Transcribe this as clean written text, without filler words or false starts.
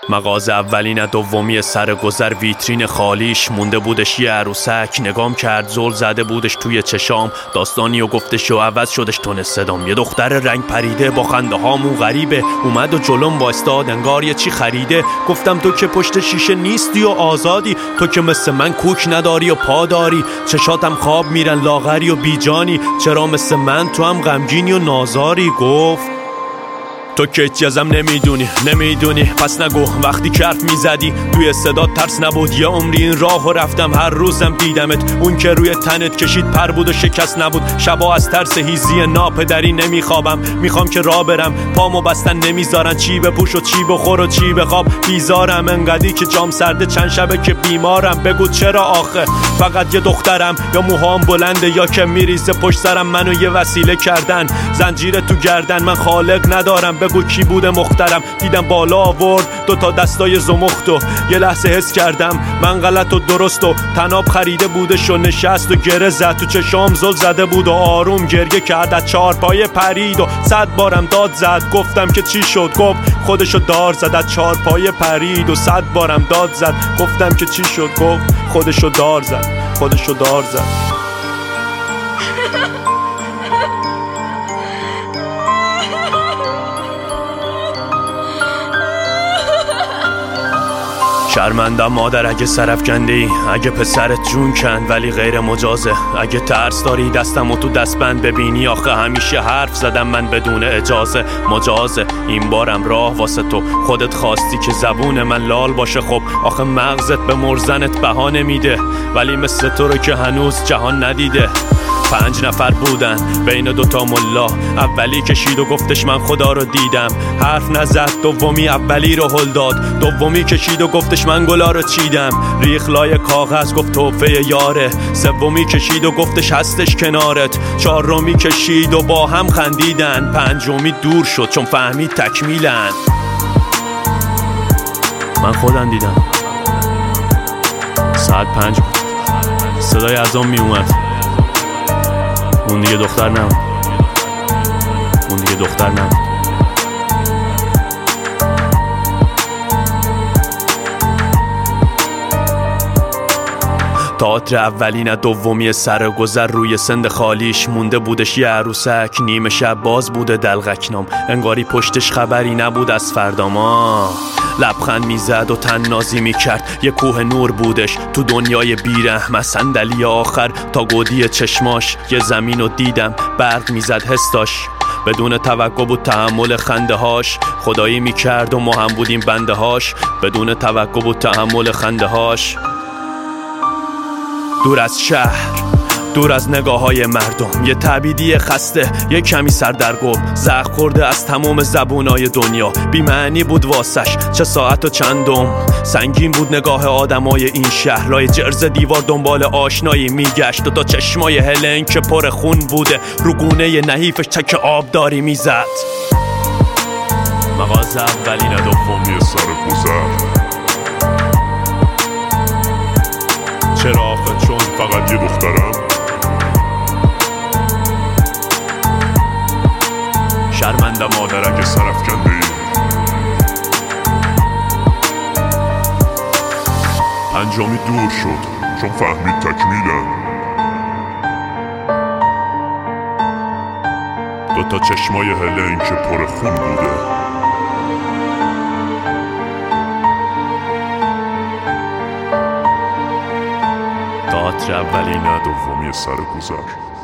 مغازه اولین دومی سر گذر ویترین خالیش مونده بودش یه عروسک. نگام کرد زل زده بودش توی چشام، داستانی و گفتش و عوض شدش تون صدام. یه دختر رنگ پریده با خنده هامون غریبه، اومد و جلوم وایستاد انگار یه چی خریده. گفتم تو که پشت شیشه نیستی و آزادی، تو که مثل من کوک نداری و پا داری. چشاتم خواب میرن لاغری و بیجانی، چرا مثل من تو هم غمگینی و نازاری؟ گفت تو که هیچ ازم نمیدونی پس نگو وقتی که حرف میزدی توی صدا ترس نبود. یه عمری این راهو رفتم هر روزم دیدمت، اون که روی تنت کشید پر بود و شکست نبود. شبا از ترس هیزی ناپدری نمیخوابم، میخوام که راه برم پامو بستن نمیذارن. چی بپوش و چی بخور و چی بخواب، بیزارم انقدی که جام سرده چند شبه که بیمارم. بگو چرا آخه فقط یه دخترم، یا موهام بلنده یا که میریزه پشت سرم. منو یه وسیله کردن زنجیر تو گردن، من خالق ندارم. بگو کی بوده مخترم؟ دیدم بالا آورد دوتا دستای زمختو، یه لحظه حس کردم من غلط و درست و تناب خریده بودش و نشست و گره زد تو چشام زل زده بود و آروم گریه کرد. از چارپایه پرید و 100 بارم داد زد. گفتم که چی شد؟ گفت خودشو دار زد. از چارپایه پرید و 100 بارم داد زد. گفتم که چی شد؟ گفت خودشو دار زد. شرمندم مادر اگه سرفکنده ای، اگه پسرت جون کند ولی غیر مجازه. اگه ترس داری دستمو تو دستبند ببینی، آخه همیشه حرف زدم من بدون اجازه. مجازه این بارم راه واسه تو، خودت خواستی که زبون من لال باشه. خب آخه مغزت به مرزنت بهانه میده، ولی مثل تو رو که هنوز جهان ندیده. 5 نفر بودن بین دوتا ملا، اولی کشید و گفتش من خدا رو دیدم. حرف نزد. دومی اولی رو هل داد. دومی کشید و گفتش من گلا رو چیدم. ریخ لای کاغذ گفت توفه یاره. سومی کشید و گفتش هستش کنارت. چهارمی کشید و با هم خندیدن. پنجمی دور شد چون فهمید تکمیلن. من خودم دیدم ساعت 5 بود، صدای اذان می اومد. اون دیگه دختر نبود. تئاتر اولین دومی سر گذر روی سند خالیش مونده بودش یه عروسک. نیمه شب باز بوده دلغکنام، انگاری پشتش خبری نبود از فردا. ما لبخند میزد و طنازی میکرد. یه کوه نور بودش تو دنیای بیرحم. از صندلی آخر تا گودی چشماش یه زمین رو دیدم برق میزد حساش. بدون توقع بود تحمل خنده هاش، خدایی میکرد و ما هم بودیم بنده هاش. بدون توقع بود تحمل خنده هاش. دور از شهر، دور از نگاه های مردم، یه تبیدی خسته، یه کمی سردرگم. زخم خورده از تمام زبونای دنیا، بی معنی بود واسش چه ساعت و چندم. سنگین بود نگاه آدمای این شهر، لای جرز دیوار دنبال آشنایی میگشت. دوتا چشمای هلن که پر خون بوده، رو گونه نحیفش چک آبداری میزد. مغازه اولین دومی سر گذر. چرا آخه چون فقط یه دخترم؟ شرمنده مادر اگه سرفکنده ای. 5می دور شد چون فهمید تکمیلن. دوتا چشمای هلن که پر خون بوده. تئاتر اولین دومی سر گذر.